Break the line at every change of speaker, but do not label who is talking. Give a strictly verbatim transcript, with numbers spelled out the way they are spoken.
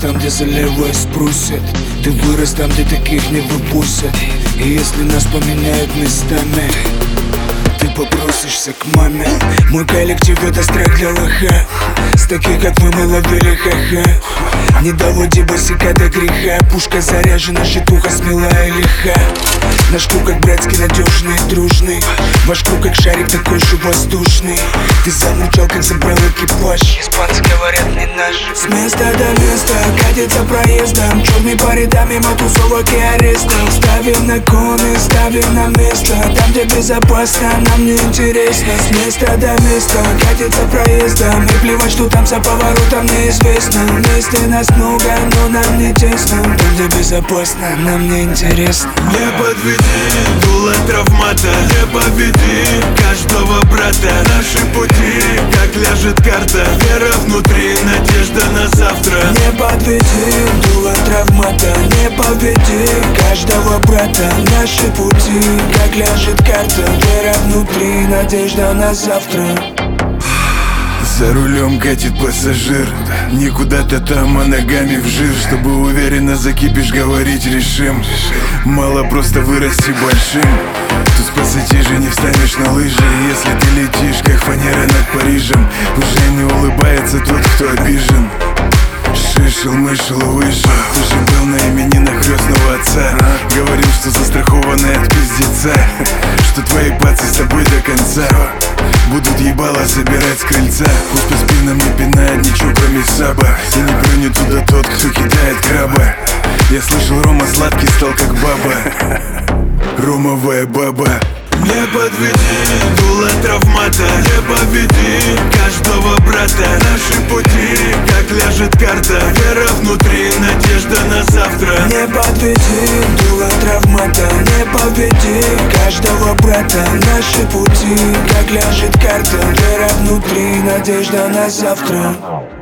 там, где за левое спросят. Ты вырос там, где таких не выпустят. И если нас поменяют местами, ты попросишься к маме. Мой коллектив — это страх для лоха. С таких, как вы, мы ловили ха-ха. Не доводи босика до греха. Пушка заряжена, житуха смелая и лиха. Наш круг как братский, надежный и дружный. Ваш круг как шарик, такой же воздушный. Ты замучал, как забрал экипаж. Испанцы говорят, не наш. С места до места катится проездом. Черный по рядам, мимо тусовок и арестов. Ставим на коны, ставим на место. Там, где безопасно, нам не интересно. С места до места катится проездом. И плевать, что там за поворотом, неизвестно. Вместе нас много, но нам не тесно. Там, где безопасно, нам не интересно.
Не подведи, дуло травмата. Не победи каждого брата. Наши пути, как ляжет карта. Вера внутри, надежда на завтра.
Не подведи, дуло травмата. Не победи каждого брата. Наши пути, как ляжет карта. Вера внутри, надежда на завтра.
За рулем катит пассажир. Не куда-то там, а ногами в жир. Чтобы уверенно закипишь, говорить решим. Мало просто вырасти большим. Тут с пассатижей не встанешь на лыжи. Если ты летишь, как фанера над Парижем, уже не улыбается тот, кто обижен. Шишел, мышел, вышел. Ты же был на именинах крестного отца. Говорил, что застрахованный от пиздеца. Что твои пацы с тобой до конца. Будут ебало собирать с крыльца. Пусть по спинам не пинает ничего, кроме саба. И не плюнет туда тот, кто кидает краба. Я слышал, Рома сладкий стал как баба. Ромовая баба. Не подведи, дуло травмата. Не победи каждого брата. Наши пути, как ляжет карта. Вера внутри, надежда на завтра.
Не подведи, дуло травмата. Не победи каждого брата. Наши пути, как ляжет карта. Вера внутри, надежда на завтра.